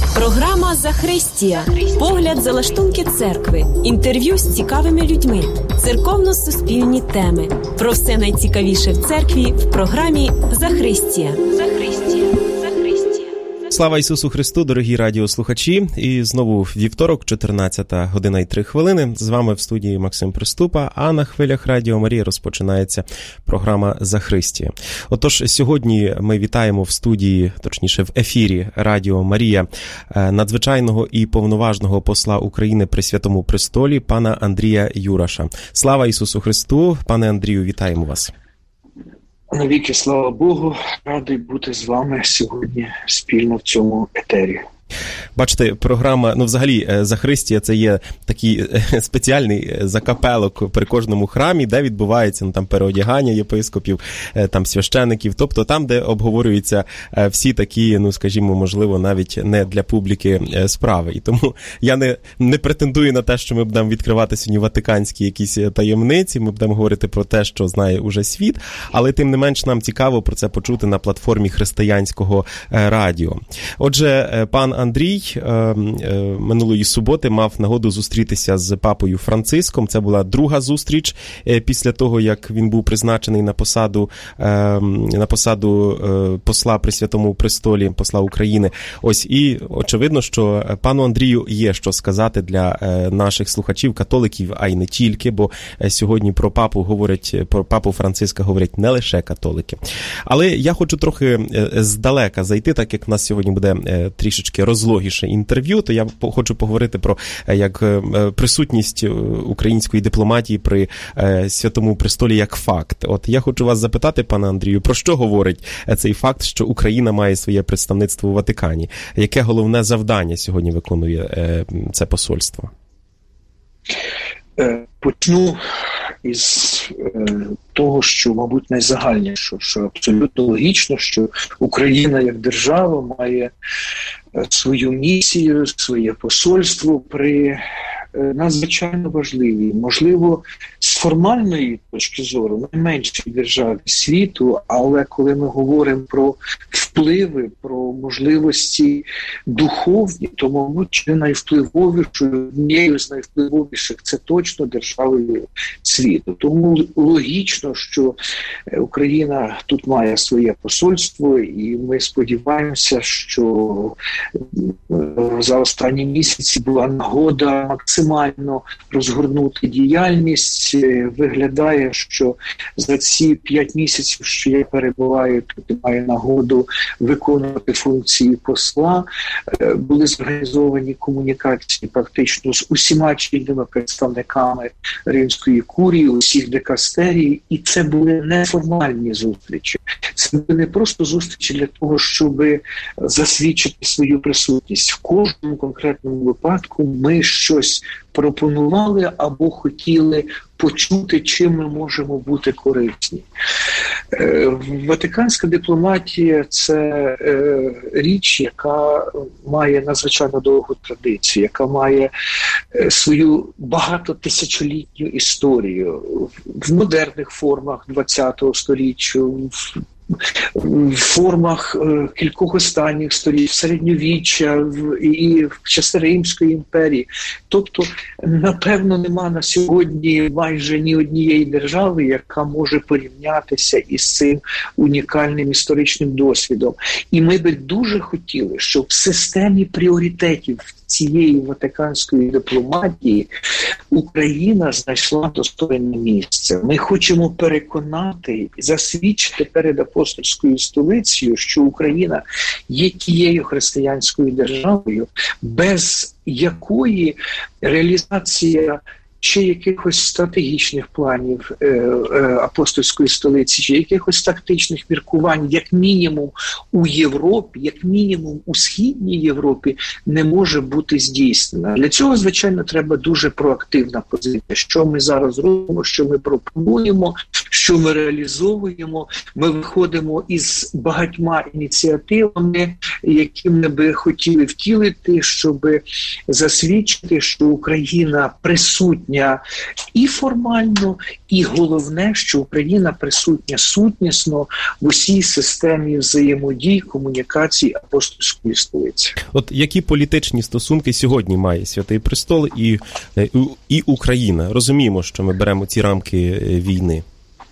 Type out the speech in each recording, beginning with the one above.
Програма «Захристія». Погляд за лаштунки церкви. Інтерв'ю з цікавими людьми. Церковно-суспільні теми. Про все найцікавіше в церкві в програмі «Захристія». Слава Ісусу Христу, дорогі радіослухачі. І знову вівторок, 14:03. З вами в студії Максим Приступа, а на хвилях Радіо Марія розпочинається програма «Захристія». Отож, сьогодні ми вітаємо в студії, точніше в ефірі Радіо Марія, надзвичайного і повноважного посла України при Святому Престолі, пана Андрія Юраша. Слава Ісусу Христу! Пане Андрію, вітаємо вас! Навіки, слава Богу, радий бути з вами сьогодні спільно в цьому етері. Бачите, програма, взагалі, «Захристія» – це є такий спеціальний закапелок при кожному храмі, де відбувається там переодягання єпископів, там священиків, тобто там, де обговорюються всі такі, скажімо, можливо, навіть не для публіки справи. І тому я не претендую на те, що ми будемо відкривати сьогодні ватиканські якісь таємниці, ми будемо говорити про те, що знає уже світ, але тим не менш нам цікаво про це почути на платформі християнського радіо. Отже, пан Андрій минулої суботи мав нагоду зустрітися з папою Франциском. Це була друга зустріч після того, як він був призначений на посаду посла при Святому Престолі, посла України. Ось, і очевидно, що пану Андрію є що сказати для наших слухачів, католиків, а й не тільки, бо сьогодні про папу Франциска говорять не лише католики. Але я хочу трохи здалека зайти, так як в нас сьогодні буде трішечки розлогіше інтерв'ю, то я хочу поговорити про присутність української дипломатії при Святому Престолі як факт. От я хочу вас запитати, пане Андрію, про що говорить цей факт, що Україна має своє представництво у Ватикані? Яке головне завдання сьогодні виконує це посольство? Почну із того, що, мабуть, найзагальніше, що абсолютно логічно, що Україна як держава має свою місію, своє посольство при надзвичайно важливій, можливо, з формальної точки зору, найменшій державі світу, але коли ми говоримо про впливи, про можливості духовні, то, мабуть, найвпливовішою, однією з найвпливовіших це точно державою світу. Тому логічно, що Україна тут має своє посольство, і ми сподіваємося, що за останні місяці була нагода максимально розгорнути діяльність. Виглядає, що за ці 5 місяців, що я перебуваю тут і маю нагоду виконувати функції посла, були зорганізовані комунікації практично з усіма чинними представниками Римської курії, усіх дикастерій, і це були неформальні зустрічі. Це були не просто зустрічі для того, щоб засвідчити свою присутність. В кожному конкретному випадку ми щось пропонували або хотіли почути, чим ми можемо бути корисні. Ватиканська дипломатія – це річ, яка має надзвичайно довгу традицію, яка має свою багатотисячолітню історію в модерних формах ХХ століття, в формах кількох останніх століть, в середньовіччя і в часи Римської імперії. Тобто, напевно, нема на сьогодні майже ні однієї держави, яка може порівнятися із цим унікальним історичним досвідом. І ми би дуже хотіли, щоб в системі пріоритетів цієї ватиканської дипломатії Україна знайшла достойне місце. Ми хочемо переконати, засвідчити перед апостольською столицею, що Україна є тією християнською державою, без якої реалізація чи якихось стратегічних планів апостольської столиці, чи якихось тактичних міркувань, як мінімум у Європі, як мінімум у Східній Європі, не може бути здійснена. Для цього, звичайно, треба дуже проактивна позиція. Що ми зараз робимо, що ми пропонуємо, що ми реалізовуємо. Ми виходимо із багатьма ініціативами, які ми би хотіли втілити, щоб засвідчити, що Україна присутня присутня і формально, і головне, що Україна присутня сутнісно в усій системі взаємодій, комунікацій Апостольської столиці. От які політичні стосунки сьогодні має Святий Престол і Україна? Розуміємо, що ми беремо ці рамки війни.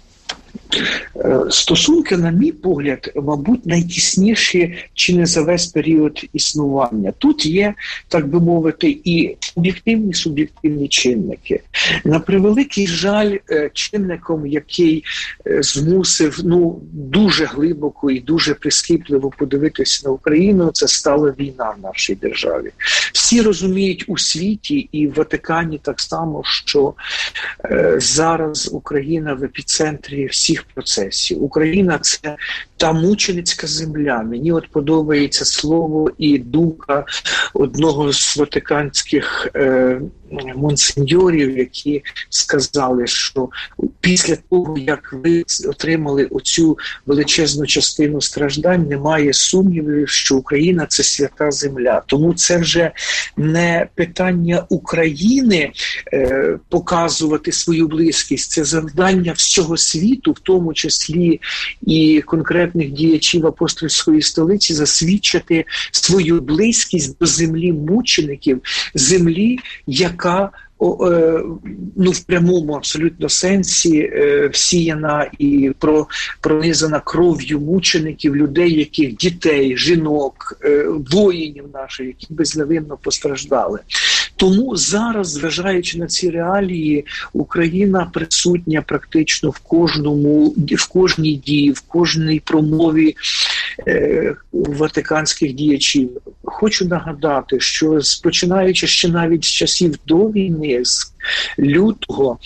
Стосунки, на мій погляд, мабуть, найтісніші чи не за весь період існування. Тут є, так би мовити, і об'єктивні, суб'єктивні чинники. На превеликий жаль, чинником, який змусив дуже глибоко і дуже прискіпливо подивитися на Україну, це стала війна в нашій державі. Всі розуміють у світі і в Ватикані так само, що зараз Україна в епіцентрі всіх процесів. Україна – це та мученицька земля. Мені от подобається слово і думка одного з ватиканських монсеньорів, які сказали, що після того, як ви отримали оцю величезну частину страждань, немає сумнівів, що Україна – це свята земля. Тому це вже не питання України показувати свою близькість, це завдання всього світу, в тому числі і конкретних діячів Апостольської столиці, засвідчити свою близькість до землі мучеників, землі, яка в прямому абсолютно сенсі всіяна і пронизана кров'ю мучеників, людей, яких дітей, жінок, воїнів наших, які безневинно постраждали. Тому зараз, зважаючи на ці реалії, Україна присутня практично в кожній дії, в кожній промові ватиканських діячів. Хочу нагадати, що починаючи ще навіть з часів до війни, з лютого,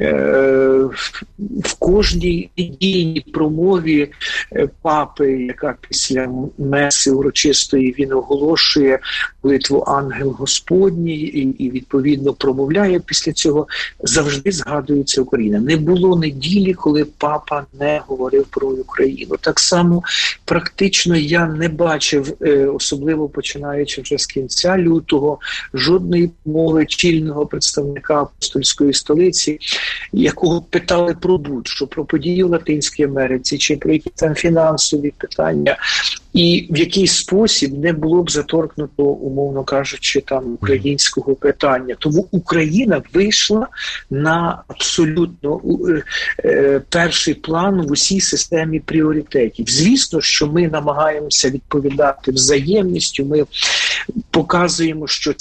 в кожній недільній промові папи, яка після меси урочистої він оголошує молитву «Ангел Господній» і відповідно промовляє після цього, завжди згадується Україна. Не було неділі, коли папа не говорив про Україну. Так само практично я не бачив, особливо починаючи вже з кінця лютого, жодної мови чільного представника Апостольської столиці, якого питали про будь-що, про події в Латинській Америці, чи про якісь там фінансові питання, і в якийсь спосіб не було б заторкнуто, умовно кажучи, там українського питання. Тому Україна вийшла на абсолютно перший план в усій системі пріоритетів. Звісно, що ми намагаємося відповідати взаємністю, ми показуємо, що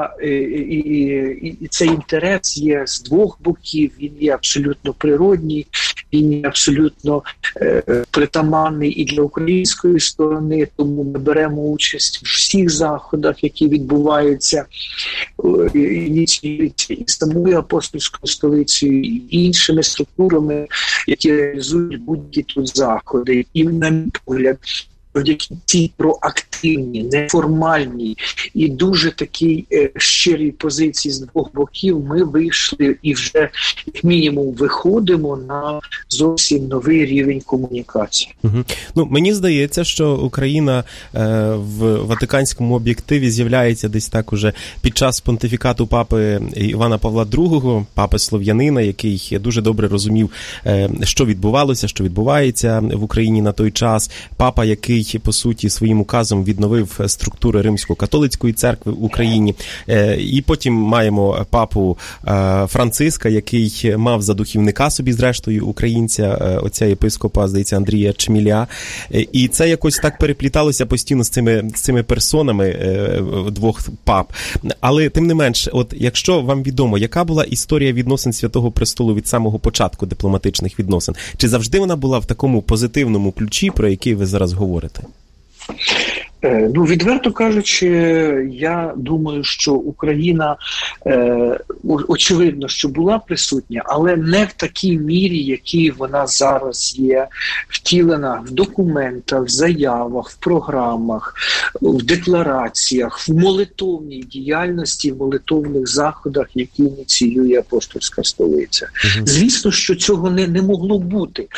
цей інтерес є з двох боків, він є абсолютно природній, він є абсолютно притаманний і для української сторони, тому ми беремо участь в всіх заходах, які відбуваються, ініціюються і самою Апостольською столицею, і іншими структурами, які реалізують будь-які тут заходи. І, на мій погляд, завдяки цій проактивній, неформальній і дуже такій щирій позиції з двох боків ми вийшли і вже, як мінімум, виходимо на зовсім новий рівень комунікації. Мені здається, що Україна в ватиканському об'єктиві з'являється десь так уже під час понтифікату папи Івана Павла II, папи Слов'янина, який дуже добре розумів, що відбувалося, що відбувається в Україні на той час. Папа, який, по суті, своїм указом відновив структури Римсько-католицької церкви в Україні. І потім маємо папу Франциска, який мав за духівника собі, зрештою, українця, отця єпископа, здається, Андрія Чміля. І це якось так перепліталося постійно з цими персонами двох пап. Але, тим не менш, от якщо вам відомо, яка була історія відносин Святого Престолу від самого початку дипломатичних відносин? Чи завжди вона була в такому позитивному ключі, про який ви зараз говорите? Відверто кажучи, я думаю, що Україна, очевидно, що була присутня, але не в такій мірі, якій вона зараз є втілена в документах, в заявах, в програмах, в деклараціях, в молитовній діяльності, в молитовних заходах, які ініціює Апостольська столиця. Звісно, що цього не могло бути.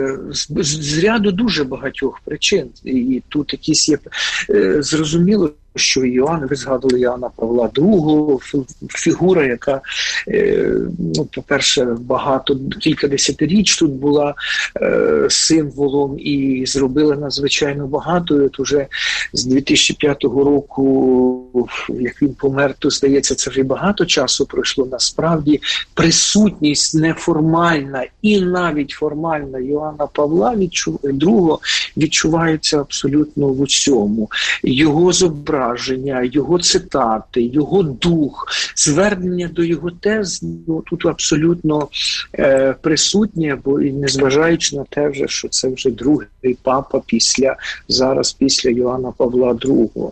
З ряду дуже багатьох причин. І тут якісь є, зрозуміло, що Іоанн, ви згадували Іоанна Павла II, фігура, яка, по-перше, кілька десятиріч тут була символом і зробила надзвичайно багато. І от уже з 2005 року, як він помер, то, здається, це вже багато часу пройшло. Насправді, присутність неформальна і навіть формальна Іоанна Павла II відчувається абсолютно в усьому. Його зображення, його цитати, його дух, звернення до його тез тут абсолютно присутнє, бо і незважаючи на те, що це вже другий папа після Іоанна Павла II.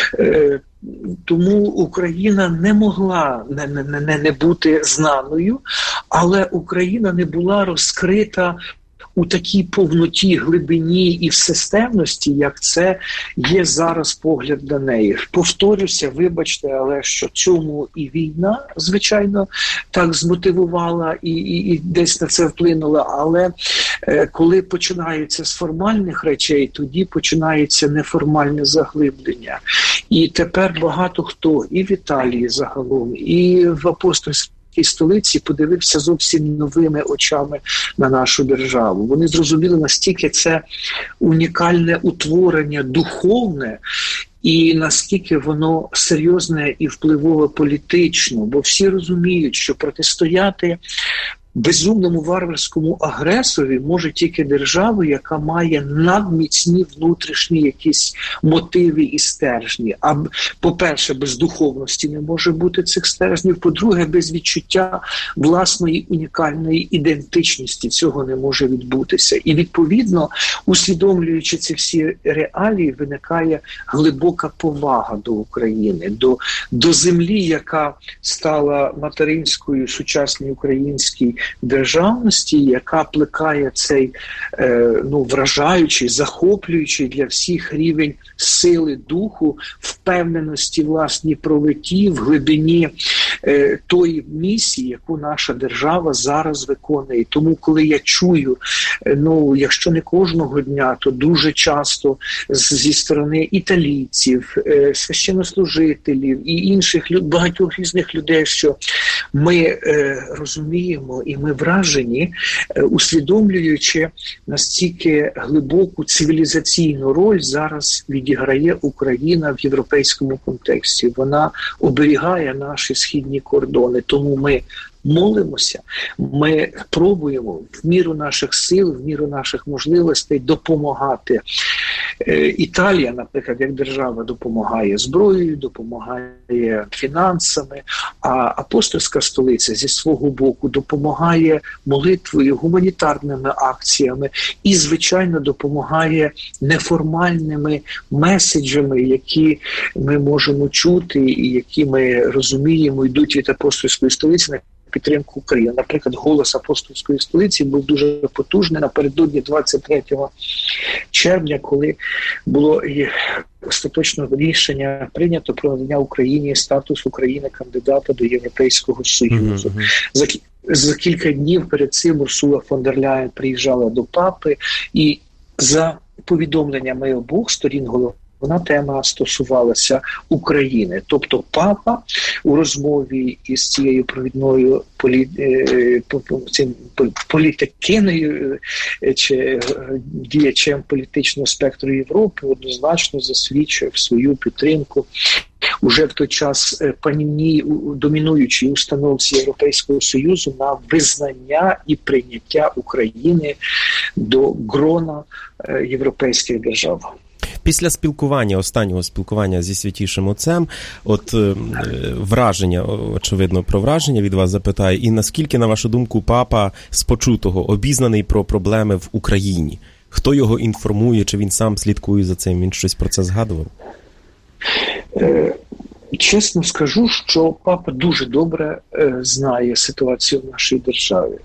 Тому Україна не могла не бути знаною, але Україна не була розкрита у такій повноті, глибині і всесистемності, як це є зараз погляд на неї. Повторюся, вибачте, але що цьому і війна, звичайно, так змотивувала і десь на це вплинула, але коли починається з формальних речей, тоді починається неформальне заглиблення. І тепер багато хто і в Італії загалом, і в апостольській столиці подивився зовсім новими очами на нашу державу. Вони зрозуміли, настільки це унікальне утворення духовне, і наскільки воно серйозне і впливове політично. Бо всі розуміють, що протистояти безумному варварському агресорі може тільки держава, яка має надміцні внутрішні якісь мотиви і стержні. А, по-перше, без духовності не може бути цих стержнів. По-друге, без відчуття власної унікальної ідентичності цього не може відбутися. І, відповідно, усвідомлюючи ці всі реалії, виникає глибока повага до України, до землі, яка стала материнською сучасній українській державності, яка плекає цей вражаючий, захоплюючий для всіх рівень сили духу, впевненості власній правоті, в глибині тої місії, яку наша держава зараз виконує. Тому, коли я чую, якщо не кожного дня, то дуже часто зі сторони італійців, священнослужителів і інших багатьох різних людей, що ми розуміємо і ми вражені, усвідомлюючи, настільки глибоку цивілізаційну роль зараз відіграє Україна в європейському контексті. Вона оберігає наші східні кордони. Тому ми молимося, ми пробуємо в міру наших сил, в міру наших можливостей допомагати. Італія, наприклад, як держава допомагає зброєю, допомагає фінансами, а апостольська столиця зі свого боку допомагає молитвою, гуманітарними акціями і, звичайно, допомагає неформальними меседжами, які ми можемо чути і які ми розуміємо, йдуть від апостольської столиці на підтримку України. Наприклад, голос апостольської столиці був дуже потужний напередодні 23 червня, коли було остаточне рішення прийнято про надання Україні статусу України кандидата до Європейського Союзу. За кілька днів перед цим Урсула фон дер Ляєн приїжджала до папи, і за повідомленнями обох сторін головна тема стосувалася України. Тобто папа у розмові із цією провідною політикиною чи діячем політичного спектру Європи однозначно засвідчив свою підтримку уже в той час панівній домінуючій установці Європейського Союзу на визнання і прийняття України до грона європейських держав. Після останнього спілкування зі Святішим Отцем, очевидно, про враження від вас запитаю, і наскільки, на вашу думку, папа з почутого обізнаний про проблеми в Україні? Хто його інформує, чи він сам слідкує за цим? Він щось про це згадував? Чесно скажу, що папа дуже добре знає ситуацію в нашій державі.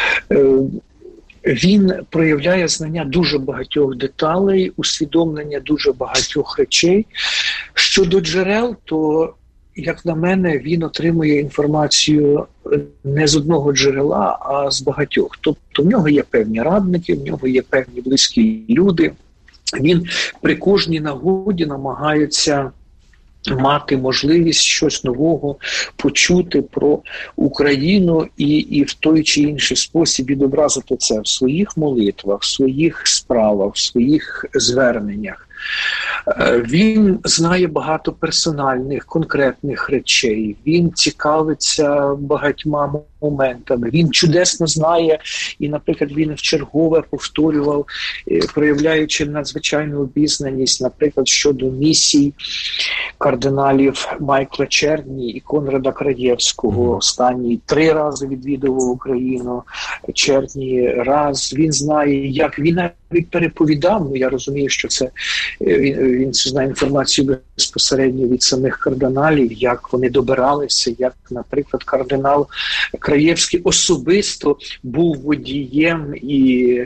Він проявляє знання дуже багатьох деталей, усвідомлення дуже багатьох речей. Щодо джерел, то, як на мене, він отримує інформацію не з одного джерела, а з багатьох. Тобто в нього є певні радники, в нього є певні близькі люди. Він при кожній нагоді намагається мати можливість щось нового почути про Україну і в той чи інший спосіб відобразити це в своїх молитвах, в своїх справах, в своїх зверненнях. Він знає багато персональних, конкретних речей, він цікавиться багатьма моментами, він чудесно знає, і, наприклад, він вчергове повторював, проявляючи надзвичайну обізнаність, наприклад, щодо місій кардиналів Майкла Черні і Конрада Краєвського. Останній 3 рази відвідував Україну, Черні раз. Він знає, як він навіть переповідав, я розумію, що це він знає інформацію безпосередньо від самих кардиналів, як вони добиралися, як, наприклад, кардинал Краєвський особисто був водієм і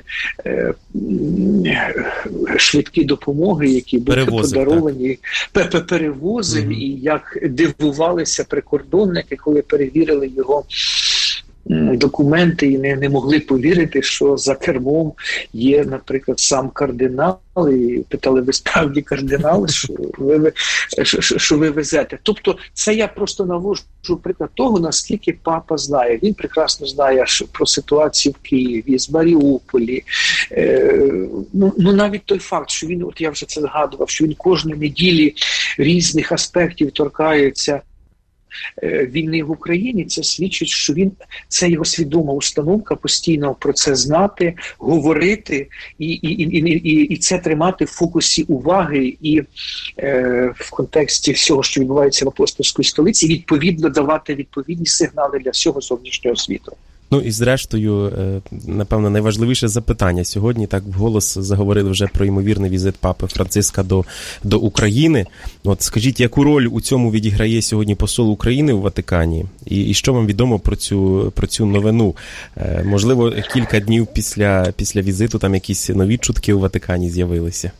швидкі допомоги, які були подаровані, перевозив, і як дивувалися прикордонники, коли перевірили його документи і не могли повірити, що за кермом є, наприклад, сам кардинал, і питали, ви справді кардинал, що ви везете. Тобто це я просто наводжу приклад того, наскільки папа знає. Він прекрасно знає про ситуацію в Києві, з Маріуполі. Навіть той факт, що він, от я вже це згадував, що він кожної неділі різних аспектів торкається війни в Україні, це свідчить, що це його свідома установка постійно про це знати, говорити і це тримати в фокусі уваги і в контексті всього, що відбувається в апостольській столиці, відповідно давати відповідні сигнали для всього зовнішнього світу. Ну і зрештою, напевно, найважливіше запитання. Сьогодні так вголос заговорили вже про ймовірний візит Папи Франциска до України. От скажіть, яку роль у цьому відіграє сьогодні посол України у Ватикані? І що вам відомо про цю новину? Можливо, кілька днів після візиту там якісь нові чутки у Ватикані з'явилися?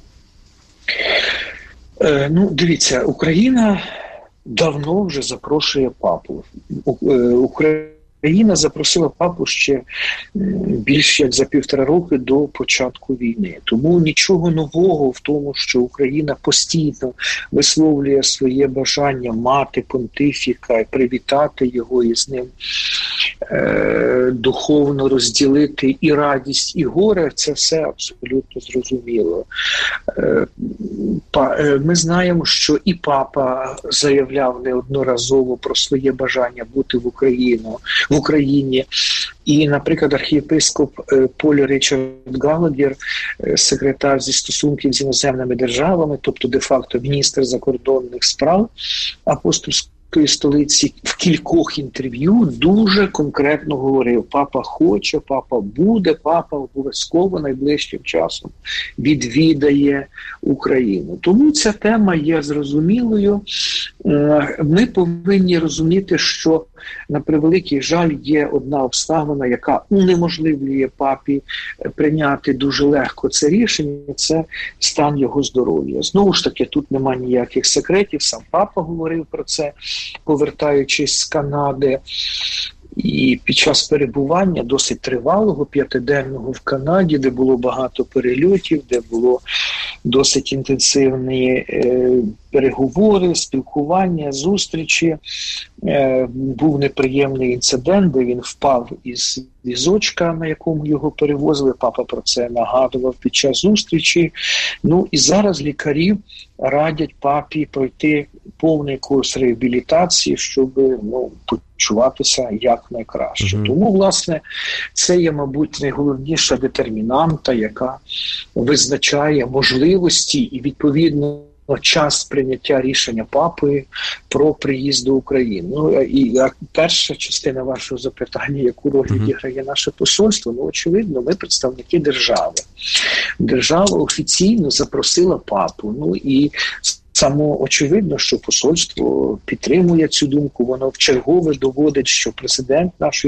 Дивіться, Україна давно вже запрошує папу. Україна запросила папу ще більш як за 1,5 роки до початку війни. Тому нічого нового в тому, що Україна постійно висловлює своє бажання мати понтифіка, привітати його і з ним духовно розділити і радість, і горе, це все абсолютно зрозуміло. Ми знаємо, що і папа заявляв неодноразово про своє бажання бути в Україні. І, наприклад, архієпископ Поль Річард Галагер, секретар зі стосунків з іноземними державами, тобто де-факто міністр закордонних справ апостольської столиці, в кількох інтерв'ю дуже конкретно говорив: папа хоче, папа буде, папа обов'язково найближчим часом відвідає Україну. Тому ця тема є зрозумілою. Ми повинні розуміти, що, на превеликий жаль, є одна обставина, яка унеможливлює папі прийняти дуже легко це рішення – це стан його здоров'я. Знову ж таки, тут немає ніяких секретів, сам папа говорив про це, повертаючись з Канади. І під час перебування досить тривалого, 5-денного в Канаді, де було багато перельотів, де було досить інтенсивні переговори, спілкування, зустрічі. Був неприємний інцидент, де він впав із візочка, на якому його перевозили. Папа про це нагадував під час зустрічі. І зараз лікарі радять папі пройти повний курс реабілітації, щоб почуватися якнайкраще. Тому, власне, це є, мабуть, найголовніша детермінанта, яка визначає можливості і, відповідно, час прийняття рішення папи про приїзд до України. І перша частина вашого запитання, яку роль відіграє наше посольство, очевидно, ми представники держави. Держава офіційно запросила папу. І само очевидно, що посольство підтримує цю думку, воно вчергове доводить, що президент нашої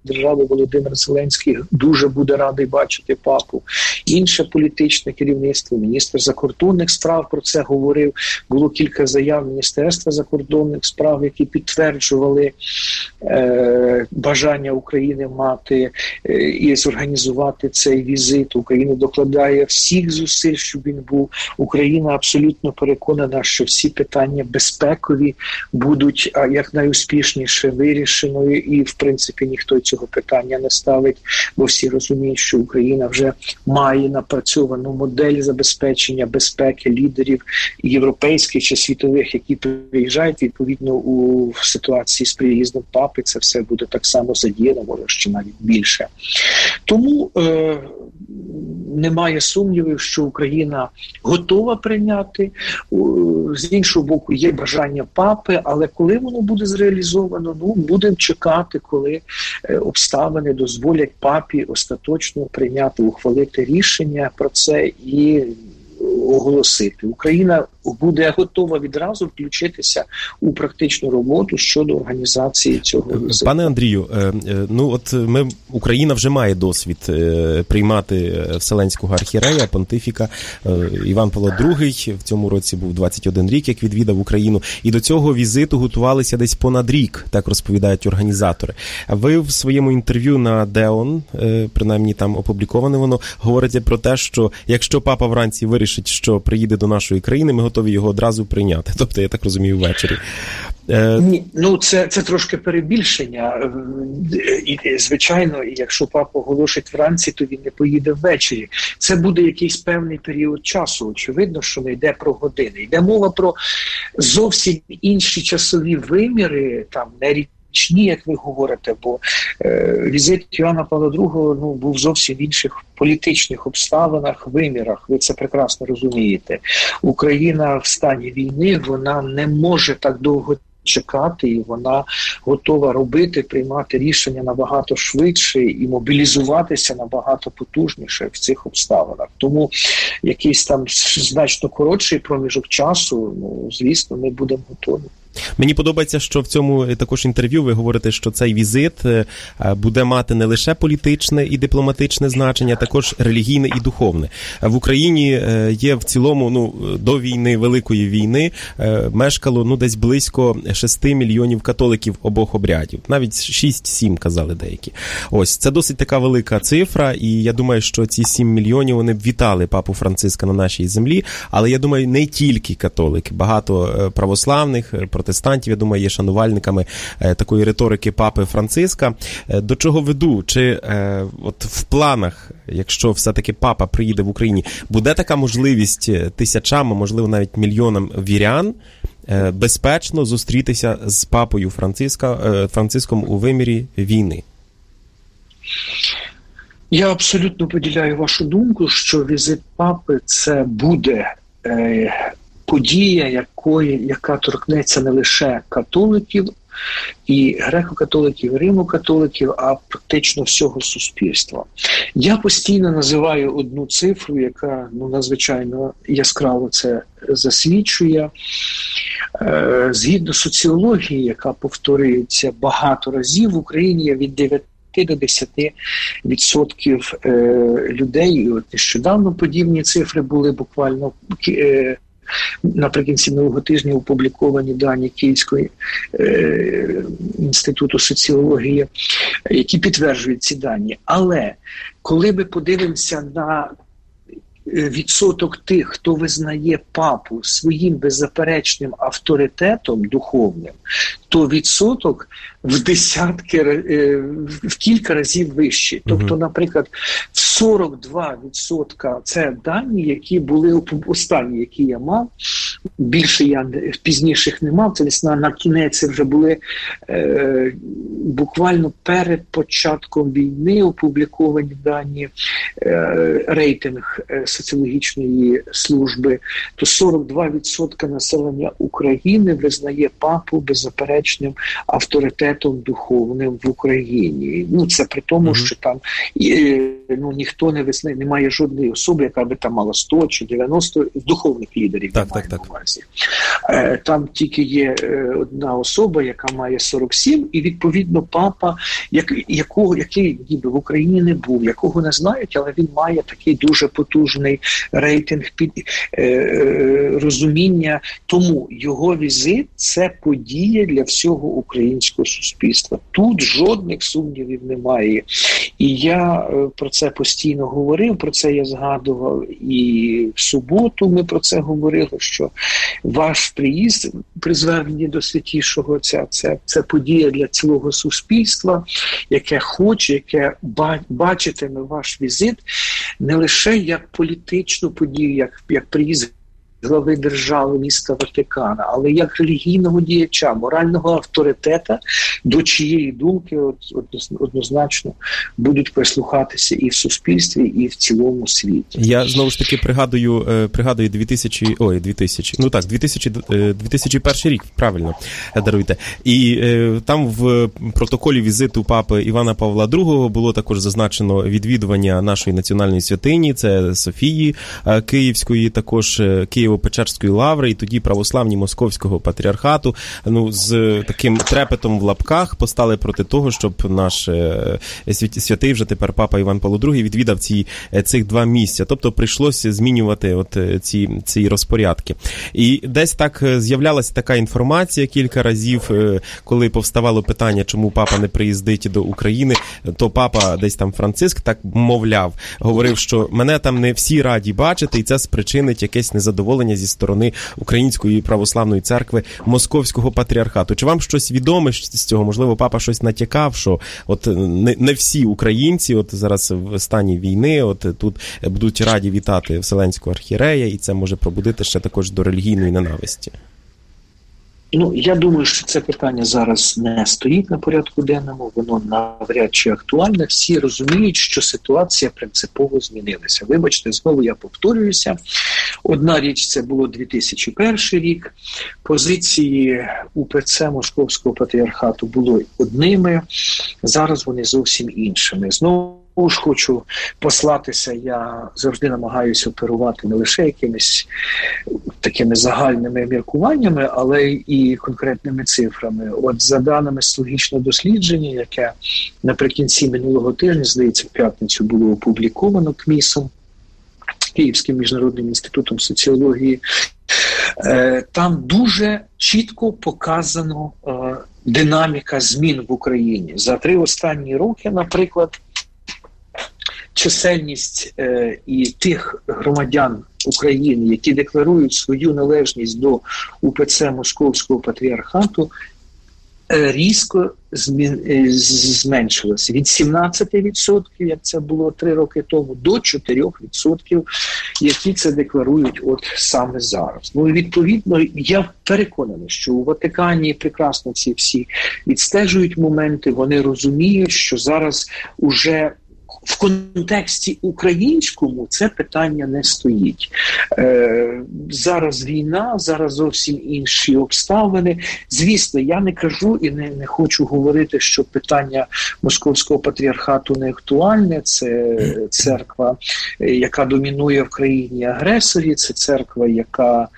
держави Володимир Зеленський дуже буде радий бачити папу. Інше політичне керівництво, міністр закордонних справ про це говорив. Було кілька заяв Міністерства закордонних справ, які підтверджували бажання України мати і зорганізувати цей візит. Україна докладає всіх зусиль, щоб він був. Україна абсолютно переконана, що всі питання безпекові будуть якнайуспішніше вирішеною, і в принципі ніхто цього питання не ставить, бо всі розуміють, що Україна вже має напрацьовану модель забезпечення безпеки лідерів європейських чи світових, які приїжджають. Відповідно, у ситуації з приїздом папи це все буде так само задіяно, може ще навіть більше. Тому немає сумнівів, що Україна готова прийняти. З іншого боку, є бажання папи, але коли воно буде зреалізовано, будемо чекати, коли обставини дозволять папі остаточно прийняти, ухвалити рішення про це і оголосити. Україна буде готова відразу включитися у практичну роботу щодо організації цього візиту. Пане Андрію, Україна вже має досвід приймати Вселенського архієрея, понтифіка. Іван Павло II в цьому році був 21 рік, як відвідав Україну, і до цього візиту готувалися десь понад рік, так розповідають організатори. Ви в своєму інтерв'ю на Деон, принаймні там опубліковане воно, говорите про те, що якщо папа вранці вирішить, що приїде до нашої країни, ми готові його одразу прийняти. Тобто, я так розумію, ввечері. Ні, це трошки перебільшення. І, звичайно, якщо папа оголошить вранці, то він не поїде ввечері. Це буде якийсь певний період часу. Очевидно, що не йде про години. Йде мова про зовсім інші часові виміри, там, не річні, як ви говорите, бо візит Йоанна Павла II був зовсім в інших політичних обставинах, вимірах. Ви це прекрасно розумієте. Україна в стані війни, вона не може так довго чекати, і вона готова приймати рішення набагато швидше і мобілізуватися набагато потужніше в цих обставинах. Тому якийсь там значно коротший проміжок часу, звісно, ми будемо готові. Мені подобається, що в цьому також інтерв'ю ви говорите, що цей візит буде мати не лише політичне і дипломатичне значення, а також релігійне і духовне. В Україні є в цілому, до війни, Великої війни, мешкало десь близько 6 мільйонів католиків обох обрядів. Навіть 6-7, казали деякі. Ось, це досить така велика цифра, і я думаю, що ці 7 мільйонів, вони б вітали папу Франциска на нашій землі, але я думаю, не тільки католики, багато православних, протестантів, я думаю, є шанувальниками такої риторики папи Франциска. До чого веду? Чи от в планах, якщо все-таки папа приїде в Україні, буде така можливість тисячам, можливо, навіть мільйонам вірян безпечно зустрітися з папою Франциском у вимірі війни? Я абсолютно поділяю вашу думку, що візит папи – це буде подія, яка торкнеться не лише католиків, і греко-католиків, і римо-католиків, а практично всього суспільства. Я постійно називаю одну цифру, яка надзвичайно яскраво це засвідчує. Згідно соціології, яка повторюється багато разів, в Україні є від 9 до 10% людей. І от нещодавно подібні цифри були буквально наприкінці минулого тижня опубліковані дані Київського інституту соціології, які підтверджують ці дані. Але коли ми подивимося на відсоток тих, хто визнає папу своїм беззаперечним авторитетом духовним, то відсоток в кілька разів вищий. Тобто, наприклад, 42% це дані, які були останні, які я мав. Більше я пізніших не мав. Це десь на кінець вже були буквально перед початком війни опубліковані дані, рейтинг соціологічної служби, то 42% населення України визнає папу беззаперечним авторитетом духовним в Україні. Ну, це при тому, що там ніхто не визнає, немає жодної особи, яка би там мала 100 чи 90 духовних лідерів. Так. Там тільки є одна особа, яка має 47, і відповідно папа, який ніби в Україні не був, якого не знають, але він має такий дуже потужний рейтинг розуміння. Тому його візит – це подія для всього українського суспільства. Тут жодних сумнівів немає. І я про це постійно говорив, про це я згадував і в суботу ми про це говорили, що ваш приїзд при зверненні до Святішого це подія для цілого суспільства, яке хоче, яке бачитиме ваш візит не лише як політичну подію, як приїзд глави держави міста Ватикана, але як релігійного діяча, морального авторитета, до чиєї думки однозначно будуть прислухатися і в суспільстві, і в цілому світі. Я знову ж таки пригадую 2001 рік, правильно даруйте. І там в протоколі візиту папи Івана Павла II було також зазначено відвідування нашої національної святині, це Софії Київської, також Києво-Печерської лаври, і тоді православні Московського патріархату, з таким трепетом в лапках постали проти того, щоб наш святий вже тепер папа Іван Павло II відвідав цих два місця. Тобто прийшлося змінювати ці розпорядки. І десь так з'являлася така інформація кілька разів, коли повставало питання, чому папа не приїздить до України, то папа десь там Франциск так мовляв, говорив, що мене там не всі раді бачити, і це спричинить якесь незадоволення зі сторони Української православної церкви Московського патріархату. Чи вам щось відоме з цього? Можливо, папа щось натякав, що от не всі українці от зараз в стані війни, от тут будуть раді вітати Вселенського архієрея, і це може пробудити ще також до релігійної ненависті. Я думаю, що це питання зараз не стоїть на порядку денному, воно навряд чи актуальне. Всі розуміють, що ситуація принципово змінилася. Вибачте, знову я повторююся. Одна річ – це було 2001 рік. Позиції УПЦ Московського патріархату були одними, зараз вони зовсім іншими. Знову ж хочу послатися, я завжди намагаюся оперувати не лише якимись такими загальними міркуваннями, але і конкретними цифрами. От за даними соціологічного дослідження, яке наприкінці минулого тижня, здається, в п'ятницю було опубліковано КМІСом, Київським міжнародним інститутом соціології, там дуже чітко показано динаміка змін в Україні. За 3 останні роки, наприклад, чисельність і тих громадян України, які декларують свою належність до УПЦ Московського патріархату, різко зменшилася. Від 17%, як це було 3 роки тому, до 4%, які це декларують от саме зараз. І відповідно, я переконаний, що у Ватикані прекрасно ці всі відстежують моменти, вони розуміють, що зараз уже в контексті українському це питання не стоїть. Зараз війна, зараз зовсім інші обставини. Звісно, я не кажу і не хочу говорити, що питання Московського патріархату не актуальне. Це церква, яка домінує в країні-агресорі, це церква, яка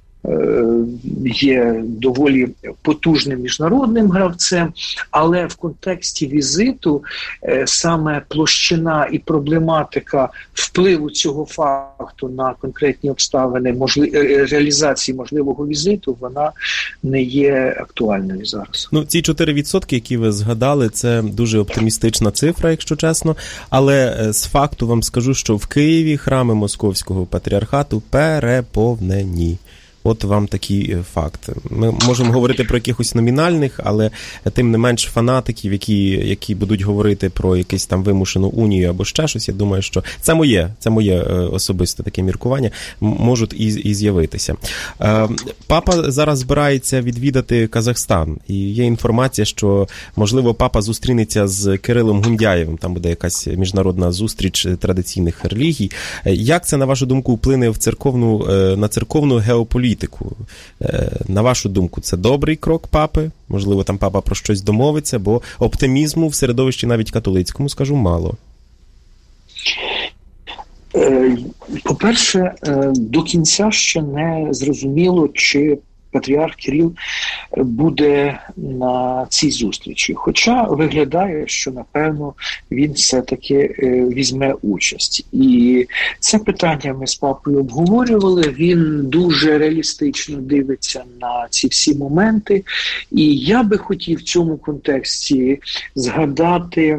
є доволі потужним міжнародним гравцем, але в контексті візиту саме площина і проблематика впливу цього факту на конкретні обставини реалізації можливого візиту, вона не є актуальною зараз. Ці 4%, які ви згадали, це дуже оптимістична цифра, якщо чесно, але з факту вам скажу, що в Києві храми Московського патріархату переповнені. От вам такий факт. Ми можемо говорити про якихось номінальних, але тим не менш фанатиків, які будуть говорити про якусь там вимушену унію або ще щось, я думаю, що це моє особисте таке міркування, можуть і з'явитися. Папа зараз збирається відвідати Казахстан, і є інформація, що, можливо, папа зустрінеться з Кирилом Гундяєвим, там буде якась міжнародна зустріч традиційних релігій. Як це, на вашу думку, вплине на церковну геополітику? На вашу думку, це добрий крок папи? Можливо, там папа про щось домовиться, бо оптимізму в середовищі навіть католицькому, скажу, мало. По-перше, до кінця ще не зрозуміло, чи патріарх Кирил буде на цій зустрічі. Хоча виглядає, що, напевно, він все-таки візьме участь. І це питання ми з папою обговорювали. Він дуже реалістично дивиться на ці всі моменти. І я би хотів в цьому контексті згадати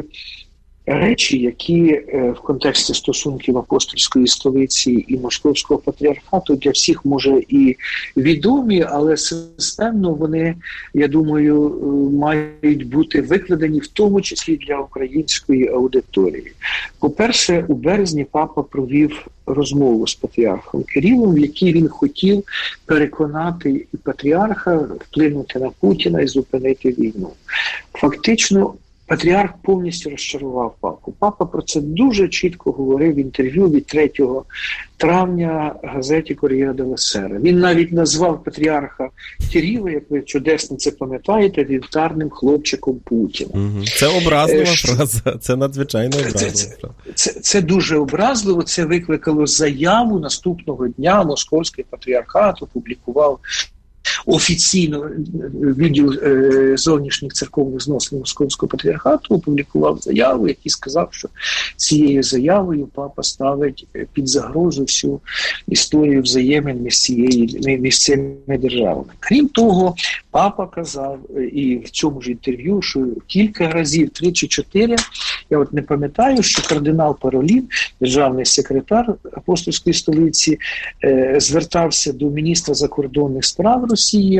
речі, які в контексті стосунків апостольської столиці і Московського патріархату для всіх, може, і відомі, але системно вони, я думаю, мають бути викладені, в тому числі для української аудиторії. По-перше, у березні папа провів розмову з патріархом Кирилом, в якій він хотів переконати і патріарха вплинути на Путіна і зупинити війну. Фактично, патріарх повністю розчарував папу. Папа про це дуже чітко говорив в інтерв'ю від 3 травня газеті «Кор'єре делла Сера». Він навіть назвав патріарха Кирила, як ви чудесно це пам'ятаєте, вівтарним хлопчиком Путіна. Це образлива фраза, це надзвичайно образлива фраза. Це дуже образливо, це викликало заяву. Наступного дня Московський патріархат опублікував офіційно відділ зовнішніх церковних зносин Московського патріархату опублікував заяву, який сказав, що цією заявою папа ставить під загрозу всю історію взаємин між цими державами. Крім того, папа казав і в цьому ж інтерв'ю, що кілька разів, 3 чи 4, я от не пам'ятаю, що кардинал Паролін, державний секретар апостольської столиці, звертався до міністра закордонних справ Росії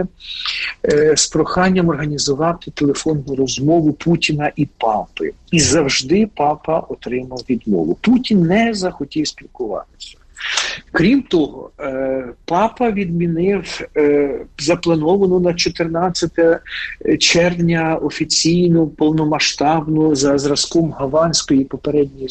з проханням організувати телефонну розмову Путіна і папи. І завжди папа отримав відмову. Путін не захотів спілкуватися. Крім того, папа відмінив заплановану на 14 червня офіційну, повномасштабну, за зразком гаванської попередньої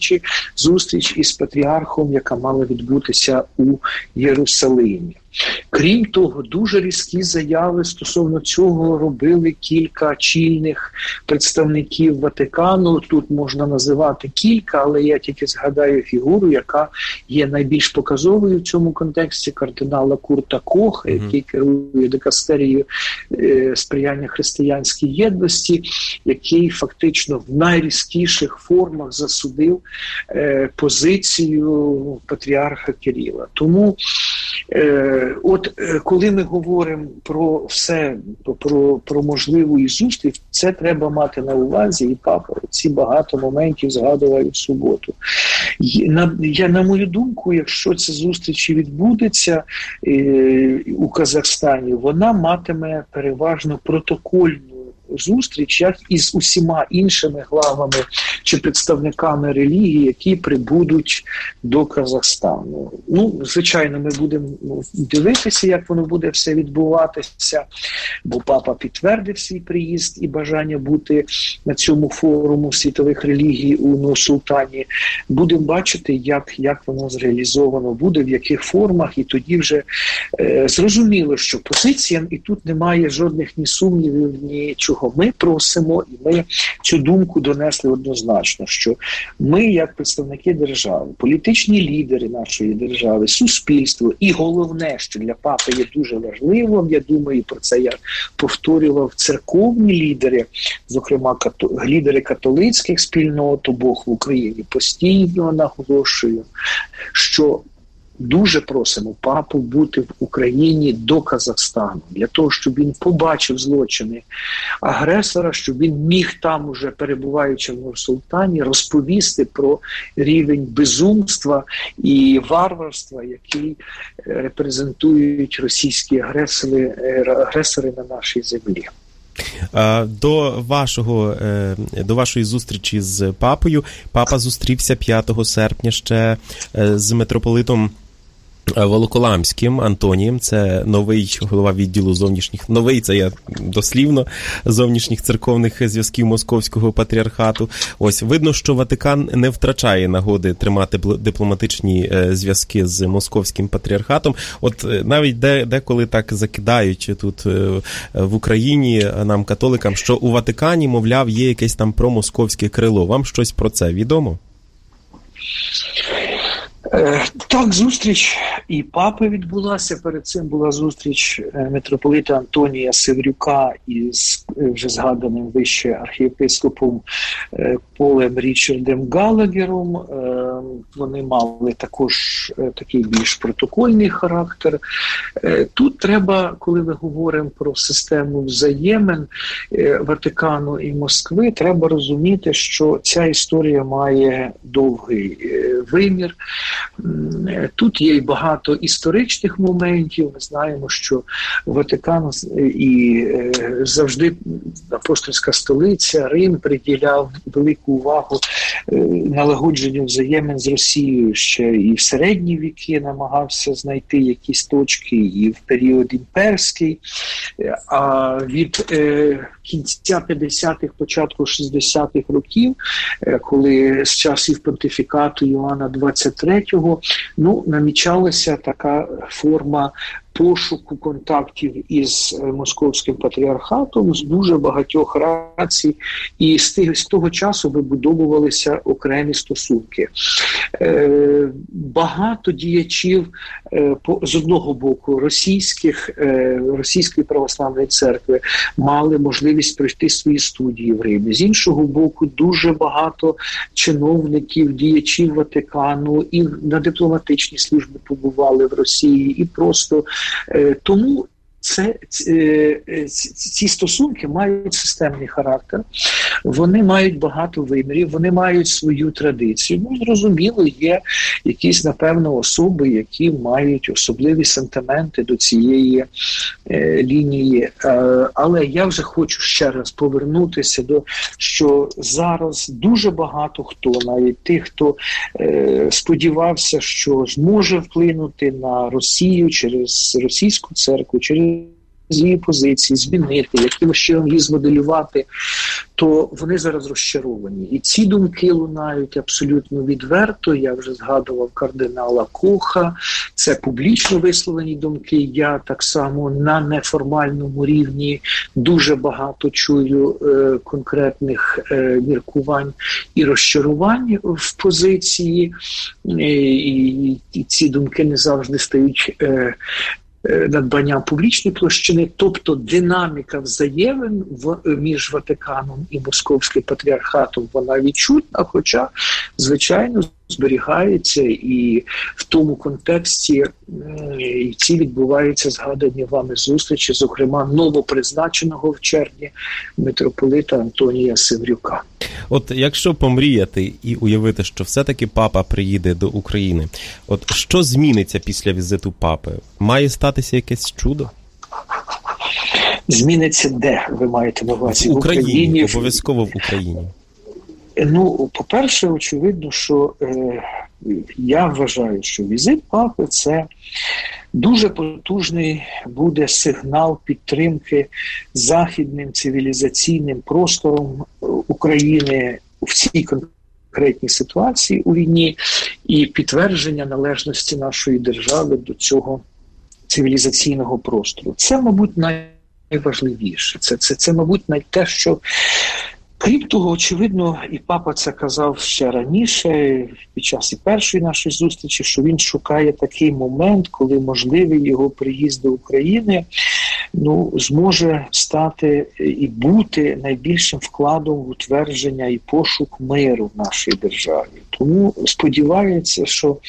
зустріч із патріархом, яка мала відбутися у Єрусалимі. Крім того, дуже різкі заяви стосовно цього робили кілька чільних представників Ватикану. Тут можна називати кілька, але я тільки згадаю фігуру, яка є найбільш показовою в цьому контексті, кардинала Курта Коха, який керує дикастерією сприяння християнській єдності, який фактично в найрізкіших формах засудив позицію патріарха Кирила. Тому коли ми говоримо про все, про можливу і зустріч, це треба мати на увазі, і папа ці багато моментів згадував в суботу. На мою думку, якщо ця зустріч відбудеться у Казахстані, вона матиме переважно протокольну зустріч, як і з усіма іншими главами чи представниками релігії, які прибудуть до Казахстану. Звичайно, ми будемо дивитися, як воно буде все відбуватися, бо папа підтвердив свій приїзд і бажання бути на цьому форуму світових релігій у Нур-Султані. Будемо бачити, як воно зреалізовано буде, в яких формах, і тоді вже зрозуміло, що позиція, і тут немає жодних ні сумнівів, нічого. Ми просимо, і ми цю думку донесли однозначно, що ми, як представники держави, політичні лідери нашої держави, суспільство, і головне, що для папи є дуже важливим, я думаю, про це я повторював, церковні лідери, зокрема лідери католицьких спільнот, Бог в Україні постійно наголошую, що дуже просимо папу бути в Україні до Казахстану, для того, щоб він побачив злочини агресора, щоб він міг там, уже перебуваючи в Нур-Султані, розповісти про рівень безумства і варварства, який репрезентують російські агресори на нашій землі. До вашої зустрічі з папою папа зустрівся 5 серпня ще з митрополитом Волоколамським Антонієм. Це новий голова відділу зовнішніх, новий, це я дослівно, зовнішніх церковних зв'язків Московського патріархату. Ось, видно, що Ватикан не втрачає нагоди тримати дипломатичні зв'язки з Московським патріархатом. От навіть деколи так закидають тут в Україні нам, католикам, що у Ватикані, мовляв, є якесь там промосковське крило. Вам щось про це відомо? Так, зустріч і папи відбулася. Перед цим була зустріч митрополита Антонія Севрюка із вже згаданим вище архієпископом Полем Річардом Галагером. Вони мали також такий більш протокольний характер. Тут треба, коли ми говоримо про систему взаємин Ватикану і Москви, треба розуміти, що ця історія має довгий вимір. Тут є й багато історичних моментів. Ми знаємо, що Ватикан і завжди апостольська столиця, Рим приділяв велику увагу налагодженню взаємин з Росією. Ще і в середні віки намагався знайти якісь точки, і в період імперський. А від кінця 50-х, початку 60-х років, коли з часів понтифікату Іоанна 23-го, намічалася така форма пошуку контактів із Московським патріархатом з дуже багатьох рацій, і з того часу вибудовувалися окремі стосунки. Багато діячів з одного боку Російської православної церкви мали можливість пройти свої студії в Римі. З іншого боку, дуже багато чиновників, діячів Ватикану і на дипломатичній службі побували в Росії, і просто тому ці стосунки мають системний характер, вони мають багато вимірів, вони мають свою традицію. Зрозуміло, є якісь, напевно, особи, які мають особливі сентименти до цієї лінії. Але я вже хочу ще раз повернутися до, що зараз дуже багато хто, навіть тих, хто сподівався, що зможе вплинути на Росію через російську церкву, через її позиції, змінити, якимось чином її змоделювати, то вони зараз розчаровані. І ці думки лунають абсолютно відверто. Я вже згадував кардинала Коха. Це публічно висловлені думки. Я так само на неформальному рівні дуже багато чую конкретних міркувань і розчарувань в позиції. І ці думки не завжди стають надбання публічної площини, тобто динаміка взаємин між Ватиканом і Московським патріархатом, вона відчутна, хоча, звичайно, зберігається і в тому контексті і ці відбуваються згадані вами зустрічі, зокрема новопризначеного в червні митрополита Антонія Севрюка. От якщо помріяти і уявити, що все-таки папа приїде до України, от що зміниться після візиту папи? Має статися якесь чудо? Зміниться де, ви маєте на увазі? В Україні, обов'язково в Україні. По-перше, очевидно, що я вважаю, що візит папи – це дуже потужний буде сигнал підтримки західним цивілізаційним простором України в цій конкретній ситуації у війні і підтвердження належності нашої держави до цього цивілізаційного простору. Це, мабуть, найважливіше. Це мабуть, те, що крім того, очевидно, і папа це казав ще раніше, під час і першої нашої зустрічі, що він шукає такий момент, коли можливий його приїзд до України зможе стати і бути найбільшим вкладом в утвердження і пошук миру в нашій державі. Тому сподівається, що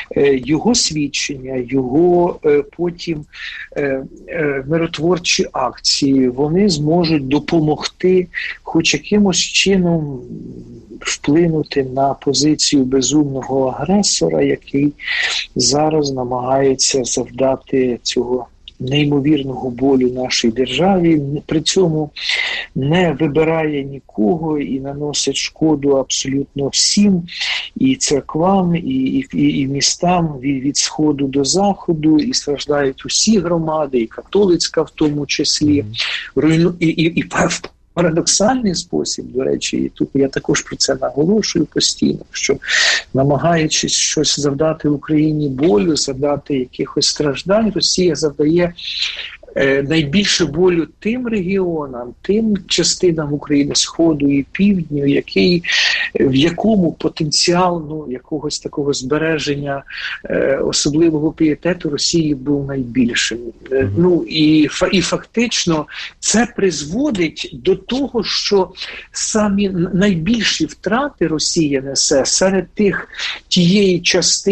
його свідчення, його потім миротворчі акції, вони зможуть допомогти хоч якимось чином вплинути на позицію безумного агресора, який зараз намагається завдати цього неймовірного болю нашій державі, при цьому не вибирає нікого і наносить шкоду абсолютно всім, і церквам, і містам від сходу до заходу, і страждають усі громади, і католицька в тому числі, і в парадоксальний спосіб, до речі, і тут я також про це наголошую постійно, що намагаючись щось завдати Україні болю, завдати якихось страждань, Росія завдає найбільше болю тим регіонам, тим частинам України, Сходу і Півдню, в якому потенціал якогось такого збереження особливого пієтету Росії був найбільшим. І фактично це призводить до того, що самі найбільші втрати Росія несе серед тієї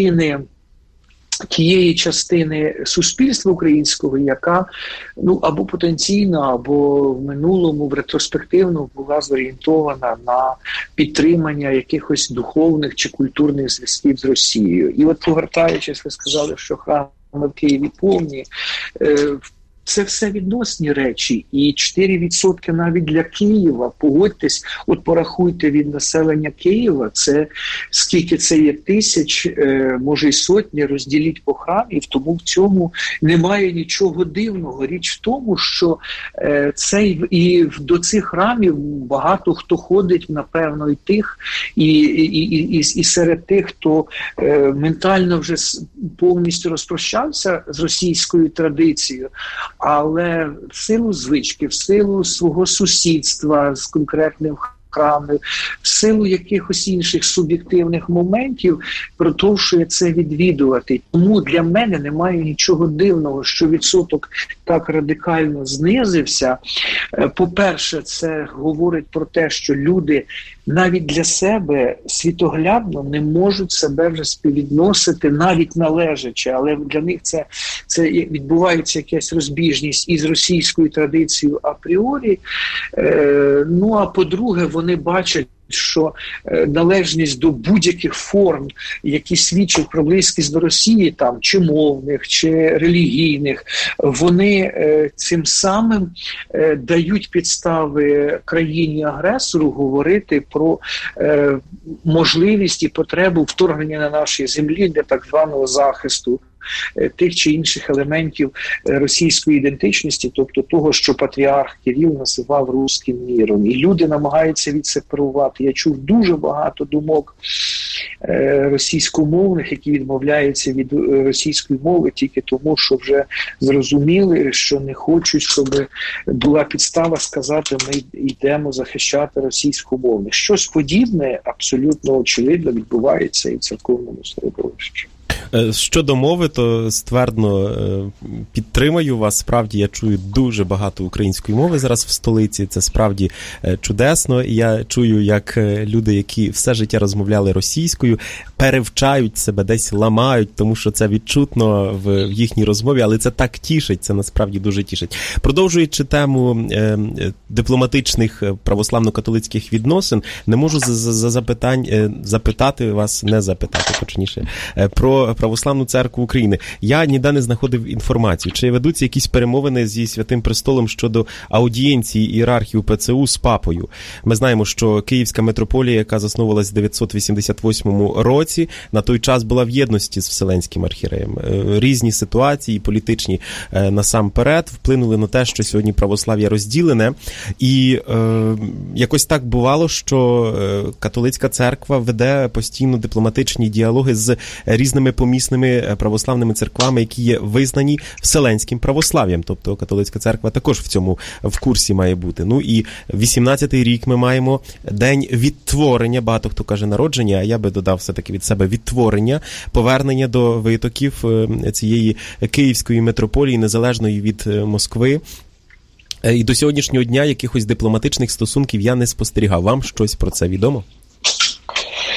частини суспільства українського, яка або потенційно, або в минулому, в ретроспективно була зорієнтована на підтримання якихось духовних чи культурних зв'язків з Росією. І от повертаючись, ви сказали, що храми в Києві повні, це все відносні речі, і 4% навіть для Києва, погодьтесь, от порахуйте від населення Києва, це скільки це є тисяч, може й сотні, розділіть по храмів, тому в цьому немає нічого дивного. Річ в тому, що і до цих храмів багато хто ходить, напевно, і серед тих, хто ментально вже повністю розпрощався з російською традицією, але в силу звички, в силу свого сусідства з конкретним храмом, в силу якихось інших суб'єктивних моментів продовжує це відвідувати. Тому для мене немає нічого дивного, що відсоток так радикально знизився. По-перше, це говорить про те, що люди навіть для себе світоглядно не можуть себе вже співвідносити навіть належачи, але для них це відбувається якась розбіжність із російською традицією апріорі. А по-друге, вони бачать, що належність до будь-яких форм, які свідчать про близькість до Росії, там, чи мовних, чи релігійних, вони цим самим дають підстави країні-агресору говорити про можливість і потребу вторгнення на нашій землі для так званого захисту тих чи інших елементів російської ідентичності, тобто того, що патріарх Кирил називав руським міром. І люди намагаються відсепарувати. Я чув дуже багато думок російськомовних, які відмовляються від російської мови тільки тому, що вже зрозуміли, що не хочуть, щоб була підстава сказати, ми йдемо захищати російськомовних. Щось подібне абсолютно очевидно відбувається і в церковному середовищі. Щодо мови, то ствердно підтримаю вас. Справді, я чую дуже багато української мови зараз в столиці. Це справді чудесно. Я чую, як люди, які все життя розмовляли російською, перевчають себе, десь ламають, тому що це відчутно в їхній розмові, але це так тішить, це насправді дуже тішить. Продовжуючи тему дипломатичних православно-католицьких відносин, не можу запитати вас, точніше, про Православну Церкву України. Я ніде не знаходив інформацію, чи ведуться якісь перемовини зі Святим Престолом щодо аудієнції ієрархів ПЦУ з папою. Ми знаємо, що Київська митрополія, яка засновувалась в 988 році, на той час була в єдності з Вселенським архієреєм. Різні ситуації, політичні насамперед, вплинули на те, що сьогодні православ'я розділене. І якось так бувало, що католицька церква веде постійно дипломатичні діалоги з різними помісними православними церквами, які є визнані Вселенським православ'ям. Тобто католицька церква також в цьому в курсі має бути. Ну і 18-й рік ми маємо день відтворення, багато хто каже народження, а я би додав все-таки від себе відтворення, повернення до витоків цієї Київської митрополії, незалежної від Москви. І до сьогоднішнього дня якихось дипломатичних стосунків я не спостерігав. Вам щось про це відомо?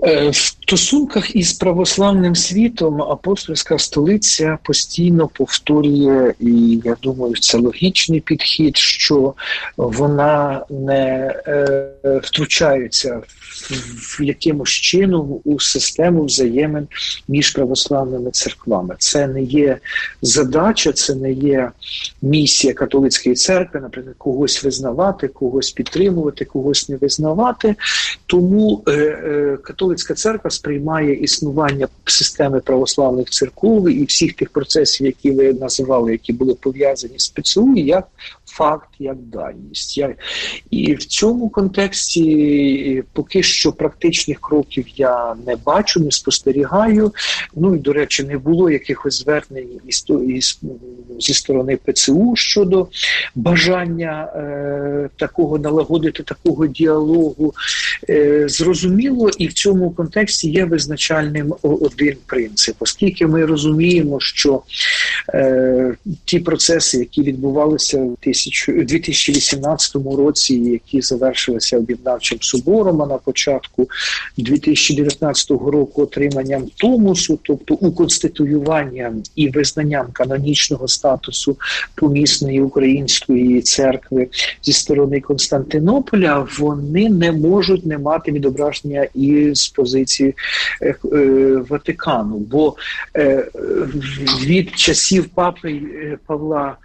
В стосунках із православним світом апостольська столиця постійно повторює, і я думаю, це логічний підхід, що вона не втручається в якимось чином у систему взаємин між православними церквами. Це не є задача, це не є місія католицької церкви, наприклад, когось визнавати, когось підтримувати, когось не визнавати. Тому католицька церква сприймає існування системи православних церков і всіх тих процесів, які ви називали, які були пов'язані з ПЦУ, як факт, як даність. І в цьому контексті поки що практичних кроків я не бачу, не спостерігаю. Ну і, до речі, не було якихось звернень зі сторони ПЦУ щодо бажання налагодити такого діалогу. Зрозуміло, і в цьому контексті є визначальним один принцип. Оскільки ми розуміємо, що ті процеси, які відбувалися у 2018 році, які завершилися об'єднавчим собором, а на початку 2019 року отриманням Томосу, тобто уконституюванням і визнанням канонічного статусу помісної української церкви зі сторони Константинополя, вони не можуть не мати відображення і з позиції Ватикану. Бо від часів папи Павла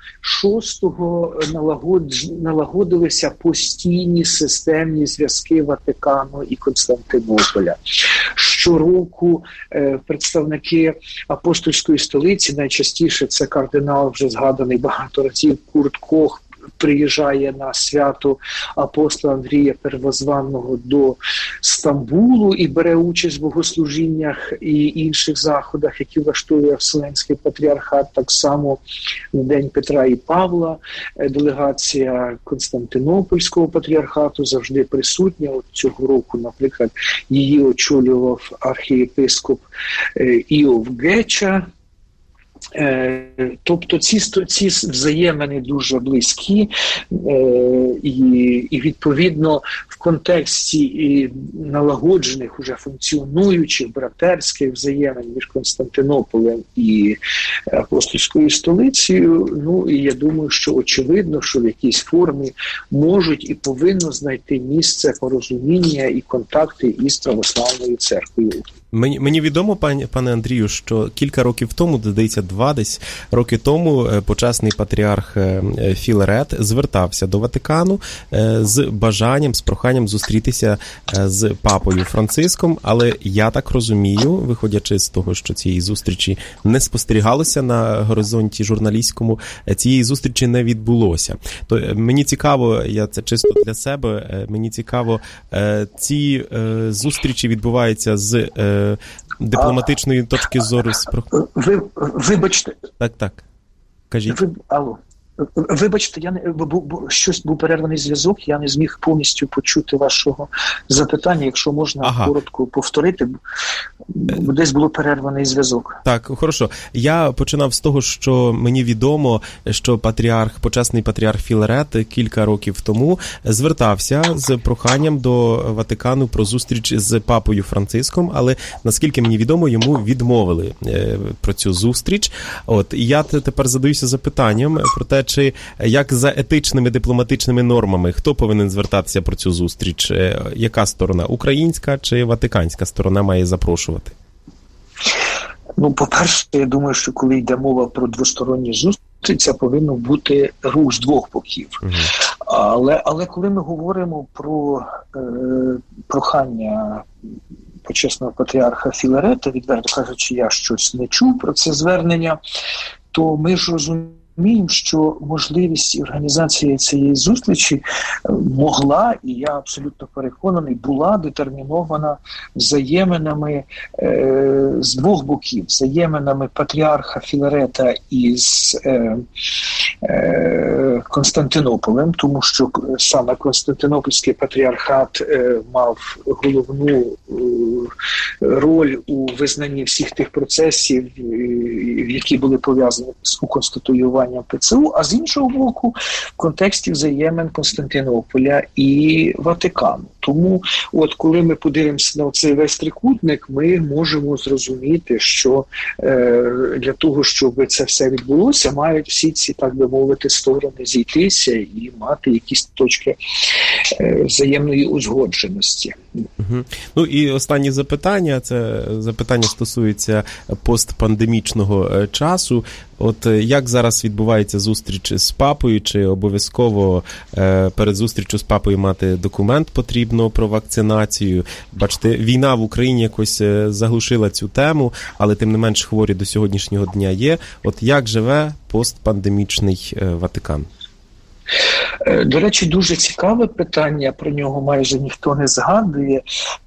VI налагодилися постійні системні зв'язки Ватикану і Константинополя. Щороку представники апостольської столиці, найчастіше це кардинал, вже згаданий багато разів, Курт Кох, приїжджає на свято апостола Андрія Первозваного до Стамбулу і бере участь в богослужіннях і інших заходах, які влаштовує Вселенський патріархат. Так само в День Петра і Павла делегація Константинопольського патріархату завжди присутня. От цього року, наприклад, її очолював архієпископ Іов Геча. Тобто ці взаємини дуже близькі, і відповідно в контексті налагоджених, уже функціонуючих братерських взаємин між Константинополем і апостольською столицею, ну і я думаю, що очевидно, що в якійсь формі можуть і повинно знайти місце порозуміння і контакти із православною церквою. Мені відомо, пане Андрію, що кілька років тому, здається, 2 десь роки тому, почесний патріарх Філарет звертався до Ватикану з бажанням, з проханням зустрітися з папою Франциском, але я так розумію, виходячи з того, що цієї зустрічі не спостерігалося на горизонті журналістському, цієї зустрічі не відбулося. То мені цікаво, я це чисто для себе, мені цікаво, ці зустрічі відбуваються з дипломатичної точки зору. Вибачте. Так. Кажіть. Вибачте, щось був перерваний зв'язок, я не зміг повністю почути вашого запитання, якщо можна коротко повторити, десь було перерваний зв'язок. Так, хорошо. Я починав з того, що мені відомо, що почесний патріарх Філарет кілька років тому звертався з проханням до Ватикану про зустріч з папою Франциском, але, наскільки мені відомо, йому відмовили про цю зустріч. І я тепер задаюся запитанням про те, чи як за етичними дипломатичними нормами, хто повинен звертатися про цю зустріч? Яка сторона? Українська чи ватиканська сторона має запрошувати? Ну, по-перше, я думаю, що коли йде мова про двосторонні зустрічі, це повинно бути рух з двох боків. Але коли ми говоримо про прохання почесного патріарха Філарета, відверто кажучи, я щось не чув про це звернення, то ми ж розуміємо, що можливість організації цієї зустрічі могла, і я абсолютно переконаний, була детермінована взаєминами з двох боків. Взаєминами патріарха Філарета із Константинополем, тому що саме Константинопольський патріархат мав головну роль у визнанні всіх тих процесів, які були пов'язані з уконституюванням фінансуванням ПЦУ, а з іншого боку, в контексті взаємин Константинополя і Ватикану. Тому, от коли ми подивимося на цей весь трикутник, ми можемо зрозуміти, що для того, щоб це все відбулося, мають всі ці, так би мовити, сторони зійтися і мати якісь точки взаємної узгодженості. Угу. Ну і останнє запитання, це запитання стосується постпандемічного часу. От як зараз відбувається зустріч з папою, чи обов'язково перед зустрічю з папою мати документ потрібно про вакцинацію? Бачите, війна в Україні якось заглушила цю тему, але тим не менш хворі до сьогоднішнього дня є. От як живе постпандемічний Ватикан? До речі, дуже цікаве питання, про нього майже ніхто не згадує.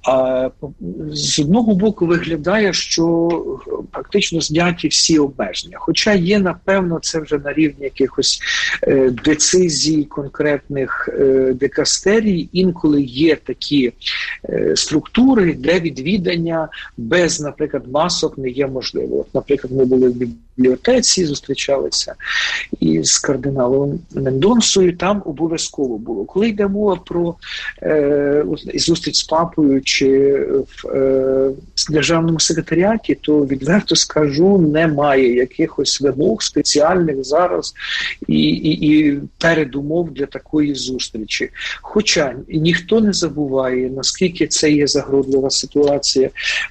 З одного боку виглядає, що практично зняті всі обмеження. Хоча є, напевно, це вже на рівні якихось децизій конкретних дикастерій. Інколи є такі структури, де відвідання без, наприклад, масок не є можливо. От, наприклад, ми були в бібліотеці, зустрічалися із кардиналом Мендонсою, там обов'язково було. Коли йде мова про зустріч з папою чи в державному секретаріаті, то відверто скажу, немає якихось вимог спеціальних зараз і передумов для такої зустрічі. Хоча ніхто не забуває, наскільки це є загродлива ситуація.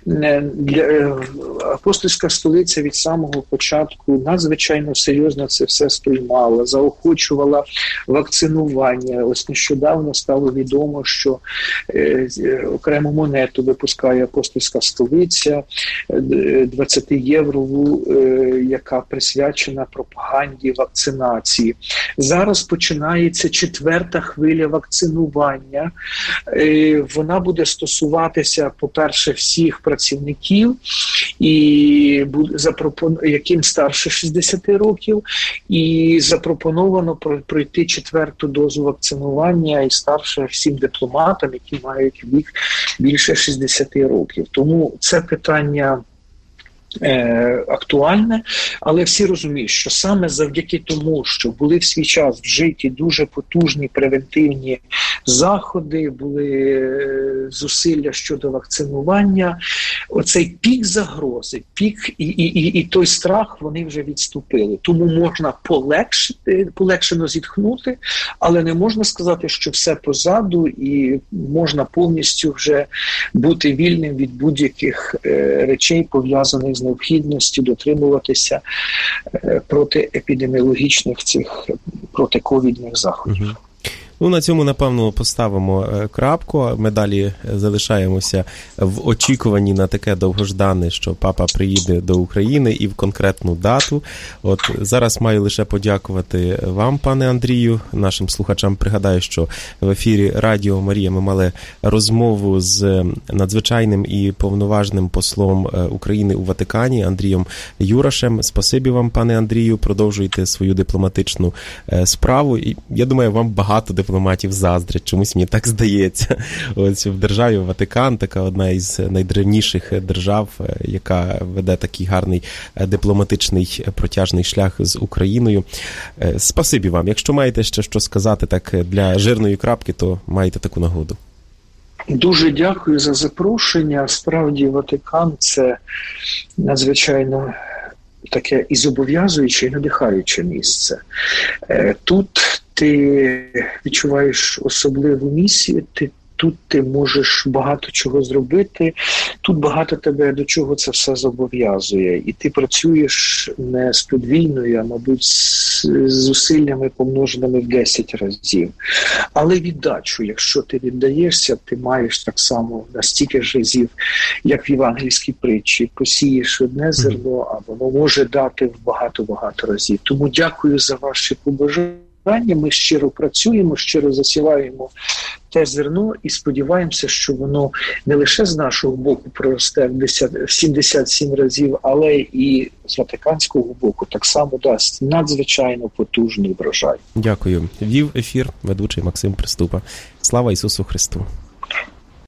Апостольська столиця від самого початку надзвичайно серйозно це все сприймала, заохочувала вакцинування. Ось нещодавно стало відомо, що окрему монету випускає апостольська столиця, 20-єврову, яка присвячена пропаганді вакцинації. Зараз починається 4-та хвиля вакцинування. Вона буде стосуватися, по-перше, всіх працівників, і яким старше 60 років, і запропоновано пройти 4-ту дозу вакцинування і старше всім дипломатам, які мають вік більше 60 років. Тому це питання актуальне, але всі розуміють, що саме завдяки тому, що були в свій час вжиті дуже потужні превентивні заходи, були зусилля щодо вакцинування, оцей пік загрози, пік і той страх, вони вже відступили. Тому можна полегшено зітхнути, але не можна сказати, що все позаду і можна повністю вже бути вільним від будь-яких речей, пов'язаних з необхідністю дотримуватися протиепідеміологічних цих протиковідних заходів. Ну, на цьому, напевно, поставимо крапку. Ми далі залишаємося в очікуванні на таке довгождане, що папа приїде до України і в конкретну дату. От зараз маю лише подякувати вам, пане Андрію, нашим слухачам. Пригадаю, що в ефірі Радіо Марія ми мали розмову з надзвичайним і повноважним послом України у Ватикані Андрієм Юрашем. Спасибі вам, пане Андрію, продовжуйте свою дипломатичну справу. І я думаю, вам багато дипломатів заздрять, чомусь мені так здається. Ось в державі Ватикан, така одна із найдревніших держав, яка веде такий гарний дипломатичний протяжний шлях з Україною. Спасибі вам. Якщо маєте ще що сказати так для жирної крапки, то маєте таку нагоду. Дуже дякую за запрошення. Справді Ватикан – це надзвичайно таке і зобов'язуюче, і надихаюче місце. Тут ти відчуваєш особливу місію, тут ти можеш багато чого зробити, тут багато тебе до чого це все зобов'язує. І ти працюєш не з подвійною, а, мабуть, з зусиллями помноженими в 10 разів. Але віддачу, якщо ти віддаєшся, ти маєш так само настільки ж разів, як в євангельській притчі. Посієш одне зерно, а воно може дати в багато-багато разів. Тому дякую за ваші побажання. Ми щиро працюємо, щиро засіваємо те зерно і сподіваємося, що воно не лише з нашого боку проросте в 77 разів, але і з ватиканського боку так само дасть надзвичайно потужний врожай. Дякую. Вів ефір ведучий Максим Приступа. Слава Ісусу Христу!